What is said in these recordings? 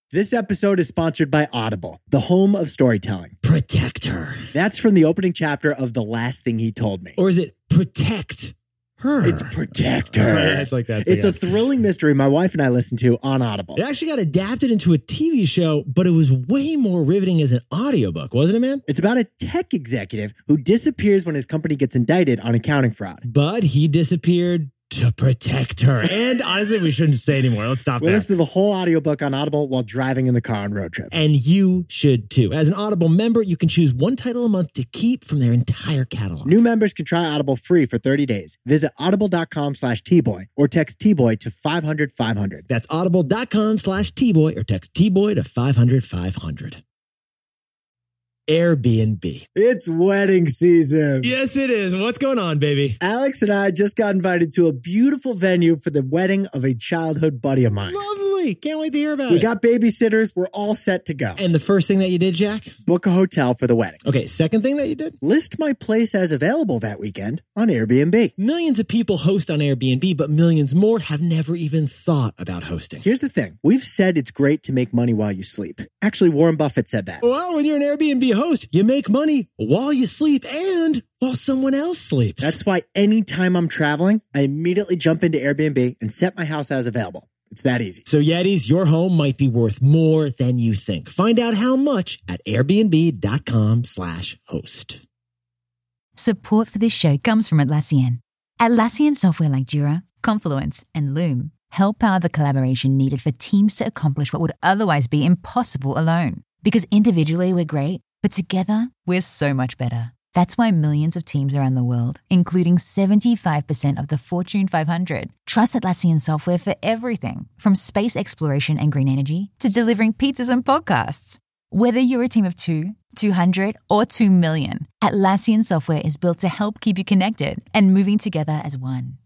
This episode is sponsored by Audible, the home of storytelling. Protect her. That's from the opening chapter of The Last Thing He Told Me. Or is it protect her? It's Protect Her. It's like that. It's a thrilling mystery my wife and I listened to on Audible. It actually got adapted into a TV show, but it was way more riveting as an audiobook, wasn't it, man? It's about a tech executive who disappears when his company gets indicted on accounting fraud. But he disappeared to protect her. And honestly, we shouldn't say anymore. Let's stop We'll there. listen to the whole audiobook on Audible while driving in the car on road trips. And you should too. As an Audible member, you can choose one title a month to keep from their entire catalog. New members can try Audible free for 30 days. Visit audible.com/tboy or text tboy to 500-500. That's audible.com/tboy or text tboy to 500-500. Airbnb. It's wedding season. Yes, it is. What's going on, baby? Alex and I just got invited to a beautiful venue for the wedding of a childhood buddy of mine. Lovely. Can't wait to hear about We it. got babysitters. We're all set to go. And the first thing that you did, Jack? Book a hotel for the wedding. Okay, second thing that you did? List my place as available that weekend on Airbnb. Millions of people host on Airbnb, but millions more have never even thought about hosting. Here's the thing. We've said it's great to make money while you sleep. Actually, Warren Buffett said that. Well, when you're an Airbnb host, you make money while you sleep and while someone else sleeps. That's why anytime I'm traveling, I immediately jump into Airbnb and set my house as available. It's that easy. So Yetis, your home might be worth more than you think. Find out how much at airbnb.com/host. Support for this show comes from Atlassian. Atlassian software like Jira, Confluence, and Loom help power the collaboration needed for teams to accomplish what would otherwise be impossible alone. Because individually we're great, but together we're so much better. That's why millions of teams around the world, including 75% of the Fortune 500, trust Atlassian software for everything from space exploration and green energy to delivering pizzas and podcasts. Whether you're a team of 2, 200, or 2 million, Atlassian software is built to help keep you connected and moving together as one.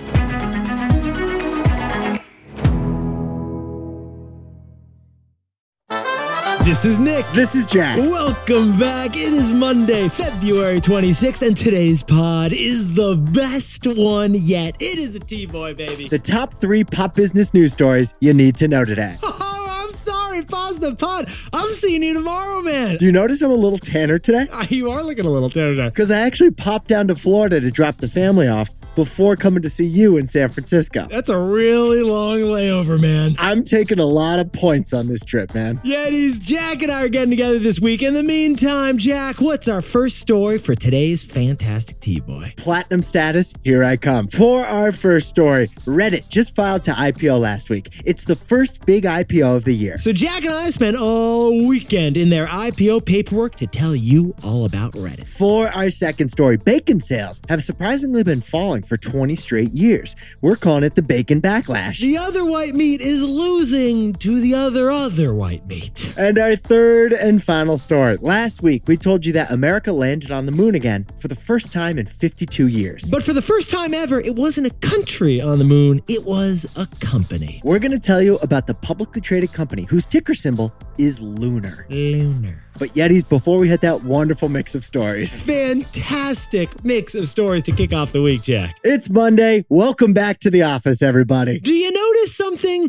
This is Nick. This is Jack. Welcome back. It is Monday, February 26th, and today's pod is the best one yet. It is a T-Boy, baby. The top 3 pop business news stories you need to know today. Oh, I'm sorry. Pause the pod. I'm seeing you tomorrow, man. Do you notice I'm a little tanner today? You are looking a little terrible. Because I actually popped down to Florida to drop the family off before coming to see you in San Francisco. That's a really long layover, man. I'm taking a lot of points on this trip, man. Yetis, Jack and I are getting together this week. In the meantime, Jack, what's our first story for today's fantastic T-Boy? Platinum status, here I come. For our first story, Reddit just filed to IPO last week. It's the first big IPO of the year. So Jack and I spent all weekend in their IPO paperwork to tell you all about Reddit. For our second story, bacon sales have surprisingly been falling for 20 straight years. We're calling it the bacon backlash. The other white meat is losing to the other white meat. And our third and final story. Last week, we told you that America landed on the moon again for the first time in 52 years. But for the first time ever, it wasn't a country on the moon, it was a company. We're going to tell you about the publicly traded company whose ticker symbol is Lunar. Lunar. But Yetis, before we hit that wonderful mix of stories. Fantastic mix of stories to kick off the week, Jack. It's Monday. Welcome back to the office, everybody. Do you notice something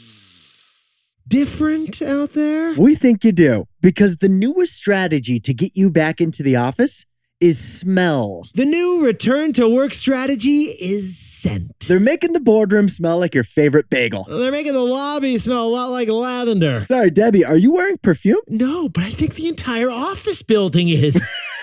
different out there? We think you do, because the newest strategy to get you back into the office is smell. The new return to work strategy is scent. They're making the boardroom smell like your favorite bagel. They're making the lobby smell a lot like lavender. Sorry, Debbie, are you wearing perfume? No, but I think the entire office building is.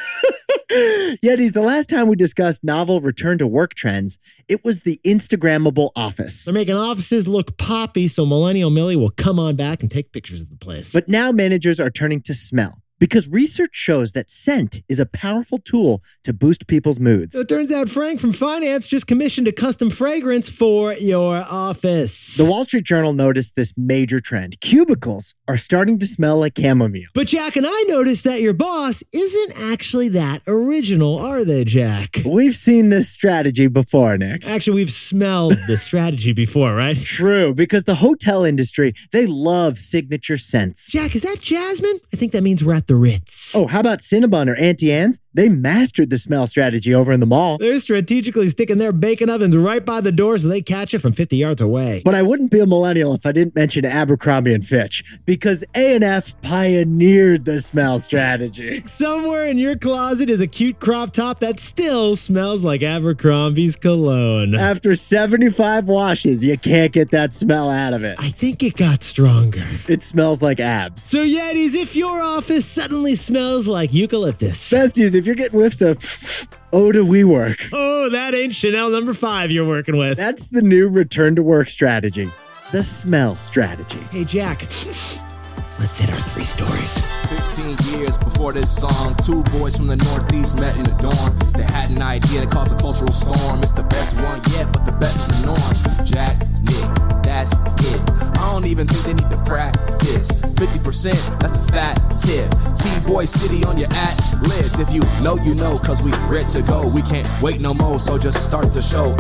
Yetis, the last time we discussed novel return to work trends, it was the Instagrammable office. They're making offices look poppy so Millennial Millie will come on back and take pictures of the place. But now managers are turning to smell. Because research shows that scent is a powerful tool to boost people's moods. So it turns out Frank from finance just commissioned a custom fragrance for your office. The Wall Street Journal noticed this major trend. Cubicles are starting to smell like chamomile. But Jack and I noticed that your boss isn't actually that original, are they, Jack? We've seen this strategy before, Nick. Actually, we've smelled this strategy before, right? True, because the hotel industry, they love signature scents. Jack, is that jasmine? I think that means we're at the Ritz. Oh, how about Cinnabon or Auntie Anne's? They mastered the smell strategy over in the mall. They're strategically sticking their bacon ovens right by the door so they catch it from 50 yards away. But I wouldn't be a millennial if I didn't mention Abercrombie & Fitch, because A&F pioneered the smell strategy. Somewhere in your closet is a cute crop top that still smells like Abercrombie's cologne. After 75 washes, you can't get that smell out of it. I think it got stronger. It smells like abs. So Yetis, if your office suddenly smells like eucalyptus. Besties, if you're getting whiffs of Ode to WeWork. Oh, that ain't Chanel number 5 you're working with. That's the new return to work strategy. The smell strategy. Hey, Jack, let's hit our 3 stories. 15 years before this song, 2 boys from the Northeast met in the dorm. They had an idea that caused a cultural storm. It's the best one yet, but the best is the norm. Jack, Nick, that's it. I don't even think they need to practice. 50%, that's a fat tip. T-Boy City on your at list. If you know, cause we ready to go. We can't wait no more, so just start the show.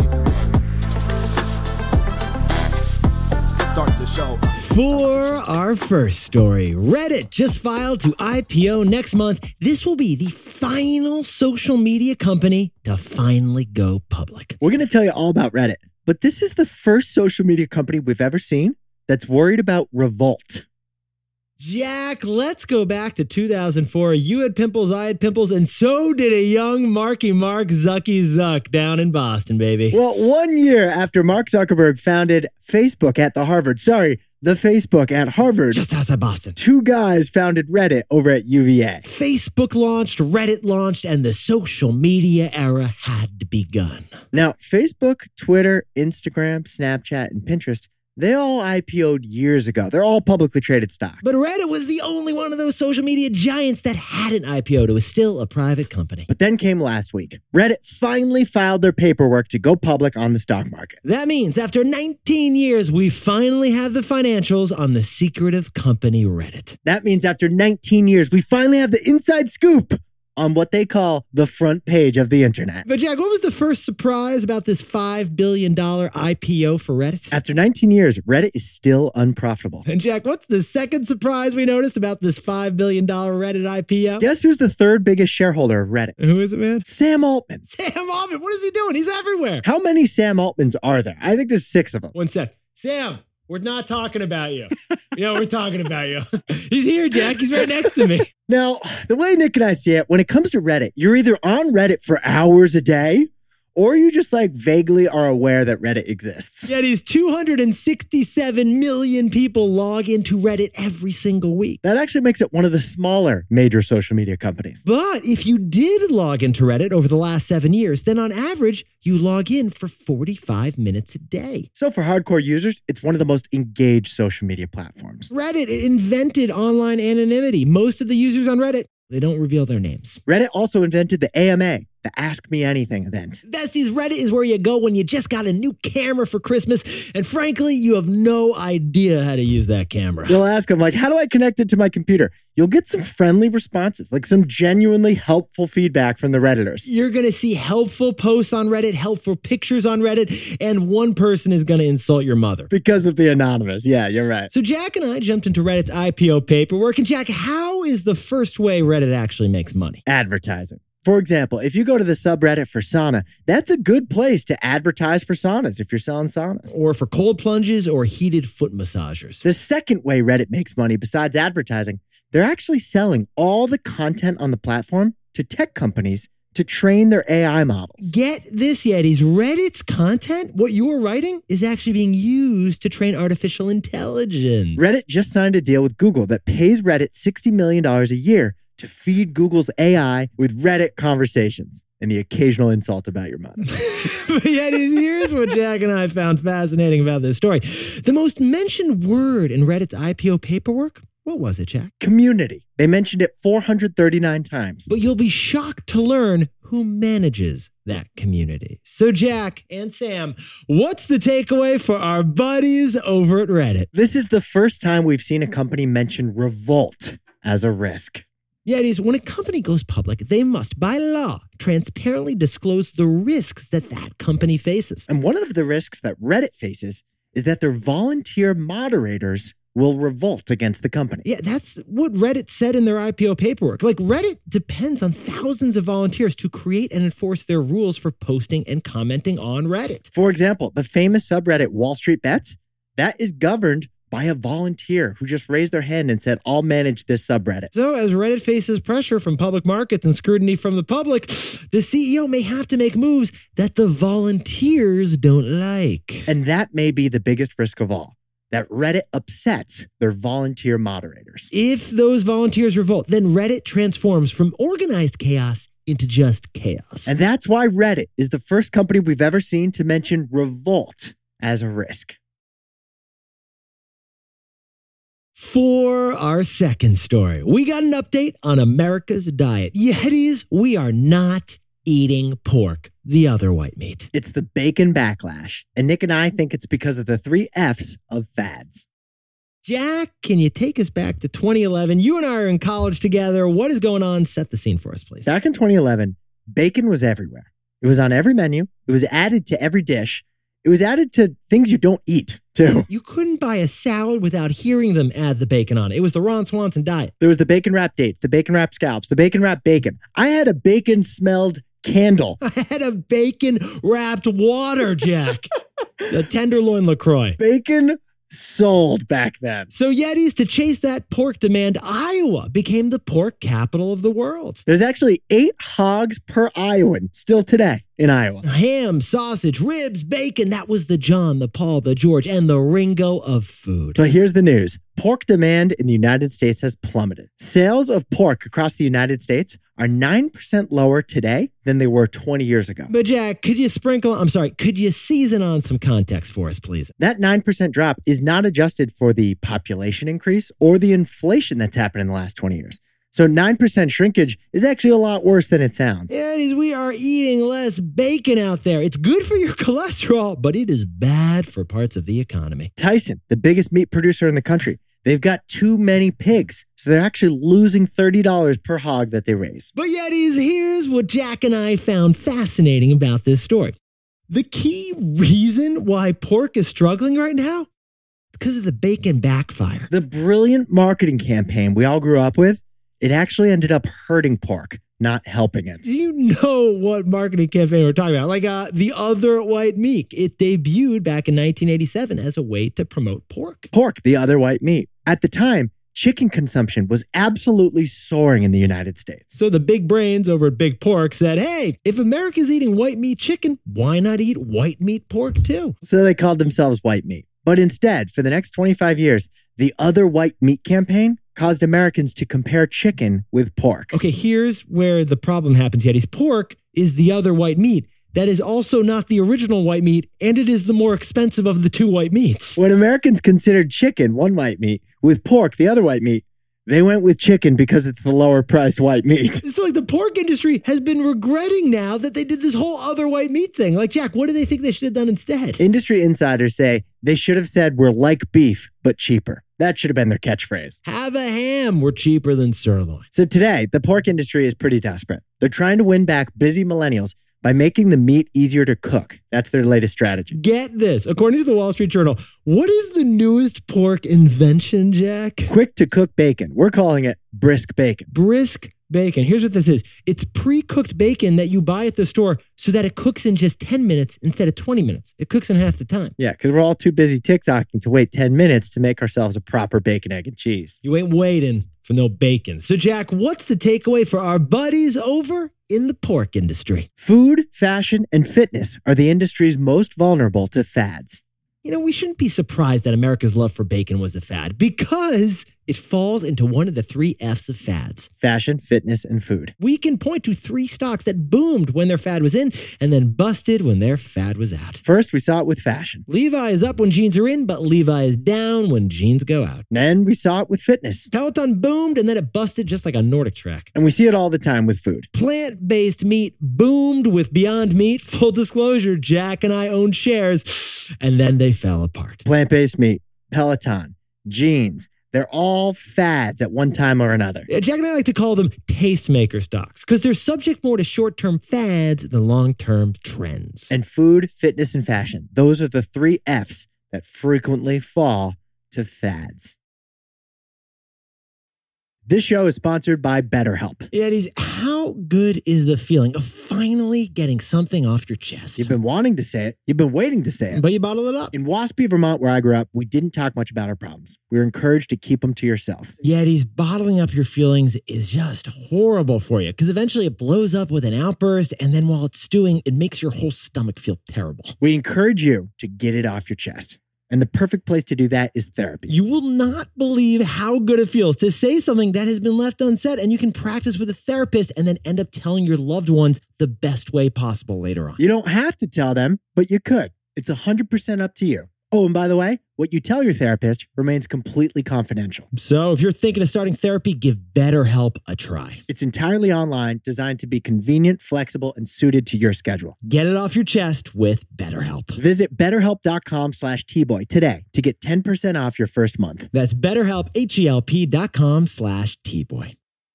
Start the show. For our first story, Reddit just filed to IPO next month. This will be the final social media company to finally go public. We're going to tell you all about Reddit, but this is the first social media company we've ever seen that's worried about revolt. Jack, let's go back to 2004. You had pimples, I had pimples, and so did a young Marky Mark Zucky Zuck down in Boston, baby. Well, 1 year after Mark Zuckerberg founded Facebook at the Facebook at Harvard. Just outside Boston. 2 guys founded Reddit over at UVA. Facebook launched, Reddit launched, and the social media era had begun. Now, Facebook, Twitter, Instagram, Snapchat, and Pinterest, they all IPO'd years ago. They're all publicly traded stocks. But Reddit was the only one of those social media giants that hadn't IPO'd. It was still a private company. But then came last week. Reddit finally filed their paperwork to go public on the stock market. That means after 19 years, we finally have the financials on the secretive company Reddit. That means after 19 years, we finally have the inside scoop on what they call the front page of the internet. But Jack, what was the first surprise about this $5 billion IPO for Reddit? After 19 years, Reddit is still unprofitable. And Jack, what's the second surprise we noticed about this $5 billion Reddit IPO? Guess who's the 3rd biggest shareholder of Reddit? Who is it, man? Sam Altman. Sam Altman, what is he doing? He's everywhere. How many Sam Altmans are there? I think there's 6 of them. One sec. Sam, we're not talking about you. We're talking about you. He's here, Jack. He's right next to me. Now, the way Nick and I see it, when it comes to Reddit, you're either on Reddit for hours a day, or you just vaguely are aware that Reddit exists. Yeah, these 267 million people log into Reddit every single week. That actually makes it one of the smaller major social media companies. But if you did log into Reddit over the last 7 years, then on average, you log in for 45 minutes a day. So for hardcore users, it's one of the most engaged social media platforms. Reddit invented online anonymity. Most of the users on Reddit, they don't reveal their names. Reddit also invented the AMA, the Ask Me Anything event. Besties, Reddit is where you go when you just got a new camera for Christmas, and frankly, you have no idea how to use that camera. You'll ask them, how do I connect it to my computer? You'll get some friendly responses, some genuinely helpful feedback from the Redditors. You're going to see helpful posts on Reddit, helpful pictures on Reddit, and one person is going to insult your mother. Because of the anonymous. Yeah, you're right. So Jack and I jumped into Reddit's IPO paperwork, and Jack, how is the first way Reddit actually makes money? Advertising. For example, if you go to the subreddit for sauna, that's a good place to advertise for saunas if you're selling saunas. Or for cold plunges or heated foot massagers. The second way Reddit makes money besides advertising, they're actually selling all the content on the platform to tech companies to train their AI models. Get this, Yetis. Reddit's content, what you are writing, is actually being used to train artificial intelligence. Reddit just signed a deal with Google that pays Reddit $60 million a year to feed Google's AI with Reddit conversations and the occasional insult about your mother. But yet, here's what Jack and I found fascinating about this story. The most mentioned word in Reddit's IPO paperwork, what was it, Jack? Community. They mentioned it 439 times. But you'll be shocked to learn who manages that community. So Jack and Sam, what's the takeaway for our buddies over at Reddit? This is the first time we've seen a company mention revolt as a risk. Yetis, when a company goes public, they must, by law, transparently disclose the risks that company faces. And one of the risks that Reddit faces is that their volunteer moderators will revolt against the company. Yeah, that's what Reddit said in their IPO paperwork. Like, Reddit depends on thousands of volunteers to create and enforce their rules for posting and commenting on Reddit. For example, the famous subreddit Wall Street Bets, that is governed by a volunteer who just raised their hand and said, I'll manage this subreddit. So as Reddit faces pressure from public markets and scrutiny from the public, the CEO may have to make moves that the volunteers don't like. And that may be the biggest risk of all, that Reddit upsets their volunteer moderators. If those volunteers revolt, then Reddit transforms from organized chaos into just chaos. And that's why Reddit is the first company we've ever seen to mention revolt as a risk. For our second story, we got an update on America's diet. Yetis, we are not eating pork, the other white meat. It's the bacon backlash, and Nick and I think it's because of the 3 F's of fads. Jack, can you take us back to 2011? You and I are in college together. What is going on? Set the scene for us, please. Back in 2011, bacon was everywhere. It was on every menu. It was added to every dish. It was added to things you don't eat, too. You couldn't buy a salad without hearing them add the bacon on it. It was the Ron Swanson diet. There was the bacon wrap dates, the bacon wrap scallops, the bacon wrap bacon. I had a bacon smelled candle. I had a bacon wrapped water, Jack. The Tenderloin LaCroix. Bacon sold back then. So Yetis, to chase that pork demand, Iowa became the pork capital of the world. There's actually 8 hogs per Iowan still today in Iowa. Ham, sausage, ribs, bacon. That was the John, the Paul, the George, and the Ringo of food. But here's the news. Pork demand in the United States has plummeted. Sales of pork across the United States are 9% lower today than they were 20 years ago. But Jack, could you season on some context for us, please? That 9% drop is not adjusted for the population increase or the inflation that's happened in the last 20 years. So 9% shrinkage is actually a lot worse than it sounds. Yetis, we are eating less bacon out there. It's good for your cholesterol, but it is bad for parts of the economy. Tyson, the biggest meat producer in the country, they've got too many pigs, so they're actually losing $30 per hog that they raise. But Yetis, here's what Jack and I found fascinating about this story. The key reason why pork is struggling right now? Because of the bacon backfire. The brilliant marketing campaign we all grew up with, it actually ended up hurting pork, not helping it. Do you know what marketing campaign we're talking about? Like the other white meat. It debuted back in 1987 as a way to promote pork. Pork, the other white meat. At the time, chicken consumption was absolutely soaring in the United States. So the big brains over at Big Pork said, hey, if America's eating white meat chicken, why not eat white meat pork too? So they called themselves white meat. But instead, for the next 25 years, the other white meat campaign caused Americans to compare chicken with pork. Okay, here's where the problem happens, Yetis. Pork is the other white meat. That is also not the original white meat, and it is the more expensive of the 2 white meats. When Americans considered chicken one white meat, with pork the other white meat, they went with chicken because it's the lower priced white meat. So like the pork industry has been regretting now that they did this whole other white meat thing. Like, Jack, what do they think they should have done instead? Industry insiders say they should have said we're like beef, but cheaper. That should have been their catchphrase. Have a ham. We're cheaper than sirloin. So today, the pork industry is pretty desperate. They're trying to win back busy millennials by making the meat easier to cook. That's their latest strategy. Get this. According to the Wall Street Journal, what is the newest pork invention, Jack? Quick to cook bacon. We're calling it brisk bacon. Brisk bacon. Here's what this is. It's pre-cooked bacon that you buy at the store so that it cooks in just 10 minutes instead of 20 minutes. It cooks in half the time. Yeah, because we're all too busy TikToking to wait 10 minutes to make ourselves a proper bacon, egg, and cheese. You ain't waiting for no bacon. So, Jack, what's the takeaway for our buddies over in the pork industry? Food, fashion, and fitness are the industries most vulnerable to fads. You know, we shouldn't be surprised that America's love for bacon was a fad because it falls into one of the 3 F's of fads. Fashion, fitness, and food. We can point to 3 stocks that boomed when their fad was in and then busted when their fad was out. First, we saw it with fashion. Levi is up when jeans are in, but Levi is down when jeans go out. Then we saw it with fitness. Peloton boomed and then it busted just like a Nordic track. And we see it all the time with food. Plant-based meat boomed with Beyond Meat. Full disclosure, Jack and I owned shares, and then they fell apart. Plant-based meat, Peloton, jeans, they're all fads at one time or another. Jack and I like to call them tastemaker stocks because they're subject more to short-term fads than long-term trends. And food, fitness, and fashion, those are the 3 F's that frequently fall to fads. This show is sponsored by BetterHelp. Yetis, how good is the feeling of finally getting something off your chest? You've been wanting to say it. You've been waiting to say it. But you bottle it up. In Waspy, Vermont, where I grew up, we didn't talk much about our problems. We were encouraged to keep them to yourself. Yetis, bottling up your feelings is just horrible for you because eventually it blows up with an outburst, and then while it's stewing, it makes your whole stomach feel terrible. We encourage you to get it off your chest. And the perfect place to do that is therapy. You will not believe how good it feels to say something that has been left unsaid, and you can practice with a therapist and then end up telling your loved ones the best way possible later on. You don't have to tell them, but you could. It's 100% up to you. Oh, and by the way, what you tell your therapist remains completely confidential. So if you're thinking of starting therapy, give BetterHelp a try. It's entirely online, designed to be convenient, flexible, and suited to your schedule. Get it off your chest with BetterHelp. Visit BetterHelp.com/Tboy today to get 10% off your first month. That's BetterHelp, HELP.com/Tboy.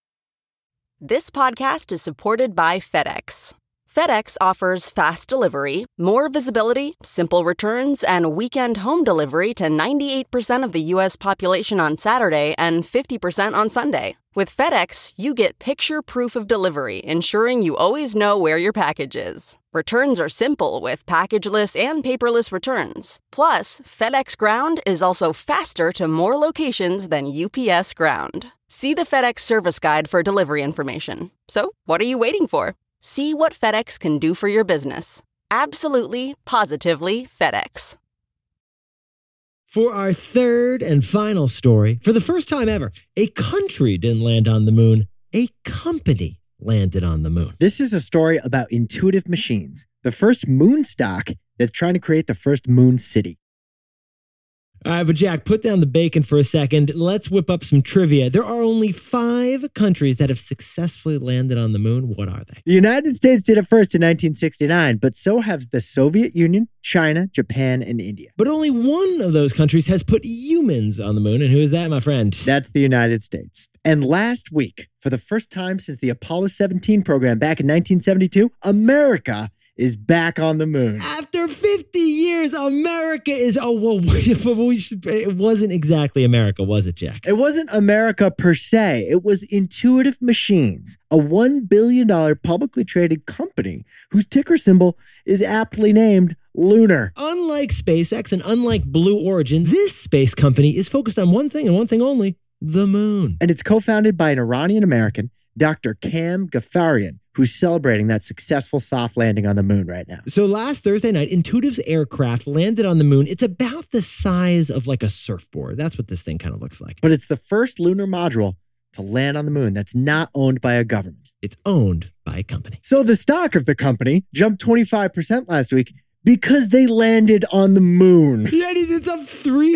This podcast is supported by FedEx. FedEx offers fast delivery, more visibility, simple returns, and weekend home delivery to 98% of the U.S. population on Saturday and 50% on Sunday. With FedEx, you get picture proof of delivery, ensuring you always know where your package is. Returns are simple with packageless and paperless returns. Plus, FedEx Ground is also faster to more locations than UPS Ground. See the FedEx service guide for delivery information. So, what are you waiting for? See what FedEx can do for your business. Absolutely, positively FedEx. For our third and final story, for the first time ever, a country didn't land on the moon. A company landed on the moon. This is a story about Intuitive Machines, the first moon stock that's trying to create the first moon city. All right, but Jack, put down the bacon for a second. Let's whip up some trivia. There are only 5 countries that have successfully landed on the moon. What are they? The United States did it first in 1969, but so have the Soviet Union, China, Japan, and India. But only one of those countries has put humans on the moon. And who is that, my friend? That's the United States. And last week, for the first time since the Apollo 17 program back in 1972, America is back on the moon. After 50 years, America is... it wasn't exactly America, was it, Jack? It wasn't America per se. It was Intuitive Machines, a $1 billion publicly traded company whose ticker symbol is aptly named Lunar. Unlike SpaceX and unlike Blue Origin, this space company is focused on one thing and one thing only, the moon. And it's co-founded by an Iranian-American, Dr. Kam Ghaffarian, who's celebrating that successful soft landing on the moon right now. So last Thursday night, Intuitive's aircraft landed on the moon. It's about the size of like a surfboard. That's what this thing kind of looks like. But it's the first lunar module to land on the moon that's not owned by a government. It's owned by a company. So the stock of the company jumped 25% last week because they landed on the moon. Yetis, it's up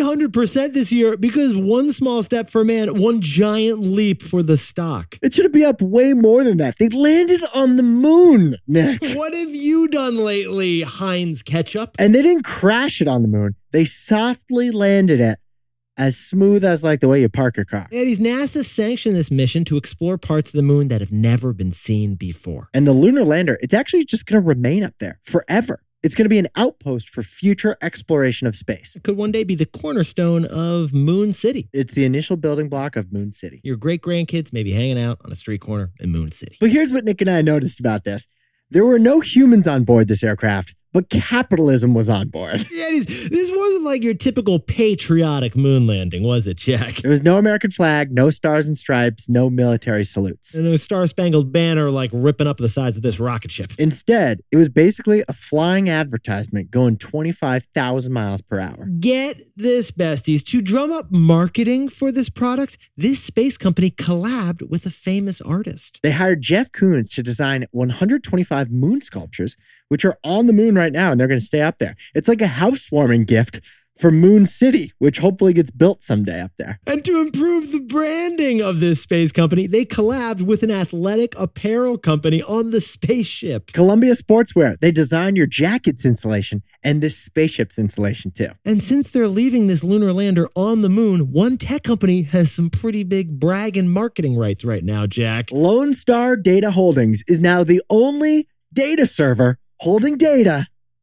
300% this year because one small step for man, one giant leap for the stock. It should be up way more than that. They landed on the moon, Nick. What have you done lately, Heinz Ketchup? And they didn't crash it on the moon. They softly landed it as smooth as like the way you park your car. Yetis, NASA sanctioned this mission to explore parts of the moon that have never been seen before. And the lunar lander, it's actually just going to remain up there forever. It's going to be an outpost for future exploration of space. It could one day be the cornerstone of Moon City. It's the initial building block of Moon City. Your great-grandkids may be hanging out on a street corner in Moon City. But here's what Nick and I noticed about this. There were no humans on board this aircraft, but capitalism was on board. Yetis, this wasn't like your typical patriotic moon landing, was it, Jack? There was no American flag, no stars and stripes, no military salutes. And no Star-Spangled Banner like ripping up the sides of this rocket ship. Instead, it was basically a flying advertisement going 25,000 miles per hour. Get this, besties. To drum up marketing for this product, this space company collabed with a famous artist. They hired Jeff Koons to design 125 moon sculptures, which are on the moon right now, and they're going to stay up there. It's like a housewarming gift for Moon City, which hopefully gets built someday up there. And to improve the branding of this space company, they collabed with an athletic apparel company on the spaceship. Columbia Sportswear. They designed your jacket's insulation and this spaceship's insulation too. And since they're leaving this lunar lander on the moon, one tech company has some pretty big brag and marketing rights right now, Jack. Lone Star Data Holdings is now the only data server holding data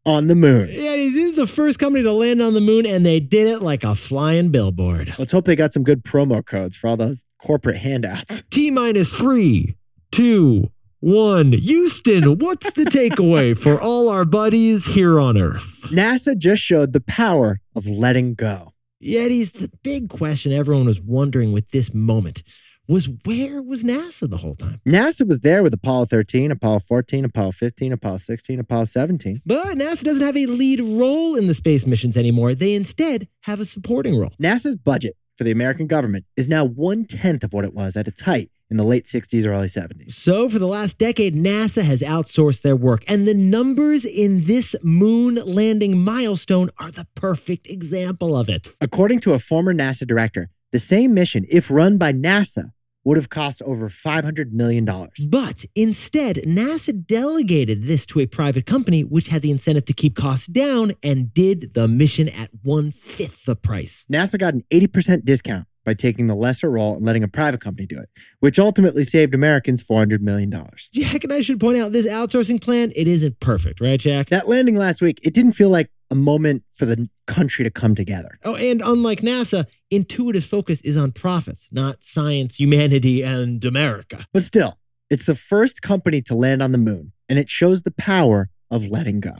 on the moon. Yeah, this is the first company to land on the moon, and they did it like a flying billboard. Let's hope they got some good promo codes for all those corporate handouts. T-minus 3, 2, 1. Houston, what's the takeaway for all our buddies here on Earth? NASA just showed the power of letting go. Yetis, the big question everyone was wondering with this moment was, where was NASA the whole time? NASA was there with Apollo 13, Apollo 14, Apollo 15, Apollo 16, Apollo 17. But NASA doesn't have a lead role in the space missions anymore. They instead have a supporting role. NASA's budget for the American government is now 1/10 of what it was at its height in the late 60s or early 70s. So for the last decade, NASA has outsourced their work, and the numbers in this moon landing milestone are the perfect example of it. According to a former NASA director, the same mission, if run by NASA, would have cost over $500 million. But instead, NASA delegated this to a private company, which had the incentive to keep costs down and did the mission at 1/5 the price. NASA got an 80% discount by taking the lesser role and letting a private company do it, which ultimately saved Americans $400 million. Jack and I should point out this outsourcing plan, it isn't perfect, right, Jack? That landing last week, it didn't feel like a moment for the country to come together. Oh, and unlike NASA, Intuitive's focus is on profits, not science, humanity, and America. But still, it's the first company to land on the moon, and it shows the power of letting go.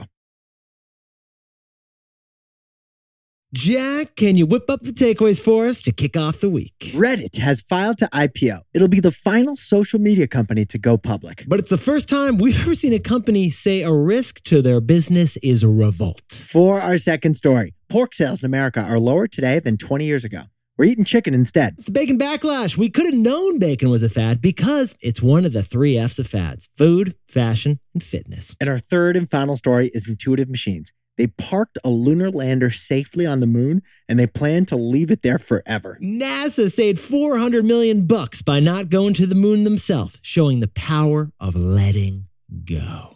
Jack, can you whip up the takeaways for us to kick off the week? Reddit has filed to IPO. It'll be the final social media company to go public. But it's the first time we've ever seen a company say a risk to their business is a revolt. For our second story, pork sales in America are lower today than 20 years ago. We're eating chicken instead. It's the bacon backlash. We could have known bacon was a fad because it's one of the 3 F's of fads: food, fashion, and fitness. And our third and final story is Intuitive Machines. They parked a lunar lander safely on the moon, and they plan to leave it there forever. NASA saved $400 million by not going to the moon themselves, showing the power of letting go.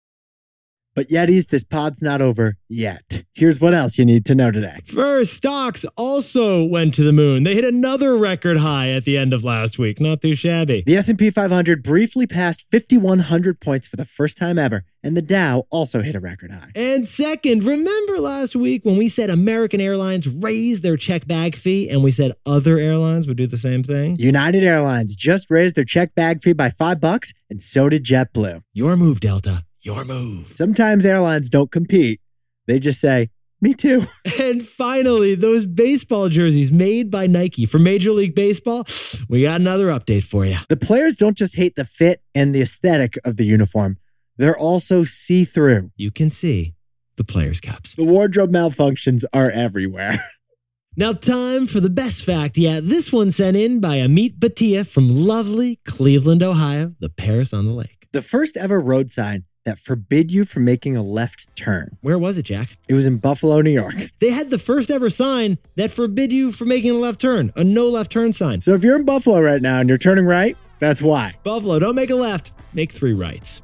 But Yetis, this pod's not over yet. Here's what else you need to know today. First, stocks also went to the moon. They hit another record high at the end of last week. Not too shabby. The S&P 500 briefly passed 5,100 points for the first time ever, and the Dow also hit a record high. And second, remember last week when we said American Airlines raised their check bag fee and we said other airlines would do the same thing? United Airlines just raised their check bag fee by $5, and so did JetBlue. Your move, Delta. Your move. Sometimes airlines don't compete. They just say, me too. And finally, those baseball jerseys made by Nike for Major League Baseball, we got another update for you. The players don't just hate the fit and the aesthetic of the uniform. They're also see-through. You can see the players' caps. The wardrobe malfunctions are everywhere. Now, time for the best fact. Yeah, this one sent in by Amit Bhatia from lovely Cleveland, Ohio, the Paris on the Lake. The first ever road sign that forbid you from making a left turn. Where was it, Jack? It was in Buffalo, New York. They had the first ever sign that forbid you from making a left turn, a no left turn sign. So if you're in Buffalo right now and you're turning right, that's why. Buffalo, don't make a left, make 3 rights.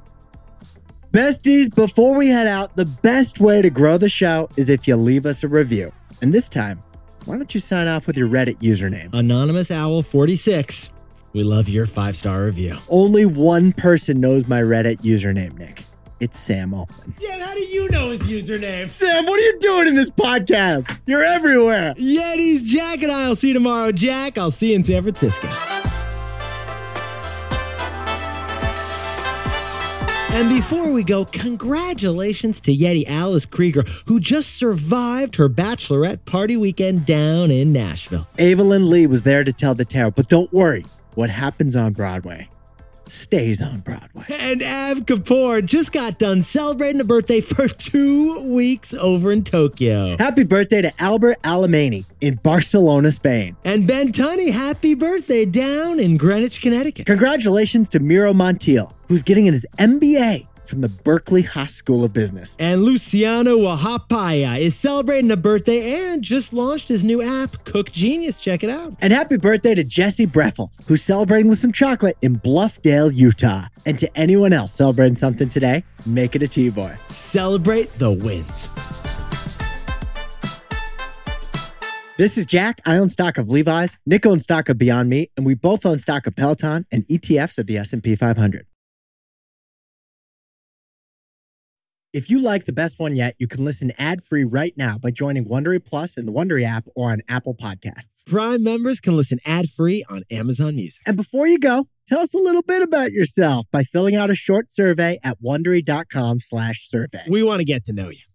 Besties, before we head out, the best way to grow the show is if you leave us a review. And this time, why don't you sign off with your Reddit username? Anonymous Owl 46. We love your 5-star review. Only one person knows my Reddit username, Nick. It's Sam Altman. Yeah, how do you know his username? Sam, what are you doing in this podcast? You're everywhere. Yetis, Jack and I will see you tomorrow. Jack, I'll see you in San Francisco. And before we go, congratulations to Yeti Alice Krieger, who just survived her bachelorette party weekend down in Nashville. Evelyn Lee was there to tell the tale, but don't worry. What happens on Broadway stays on Broadway. And Av Kapoor just got done celebrating a birthday for 2 weeks over in Tokyo. Happy birthday to Albert Alemany in Barcelona, Spain. And Ben Tunney, happy birthday down in Greenwich, Connecticut. Congratulations to Miro Montiel, who's getting his MBA from the Berkeley Haas School of Business. And Luciano Wahapaya is celebrating a birthday and just launched his new app, Cook Genius. Check it out. And happy birthday to Jesse Breffel, who's celebrating with some chocolate in Bluffdale, Utah. And to anyone else celebrating something today, make it a T-Boy. Celebrate the wins. This is Jack. I own stock of Levi's. Nick owns stock of Beyond Meat. And we both own stock of Peloton and ETFs of the S&P 500. If you like The Best One Yet, you can listen ad-free right now by joining Wondery Plus in the Wondery app or on Apple Podcasts. Prime members can listen ad-free on Amazon Music. And before you go, tell us a little bit about yourself by filling out a short survey at Wondery.com/survey. We want to get to know you.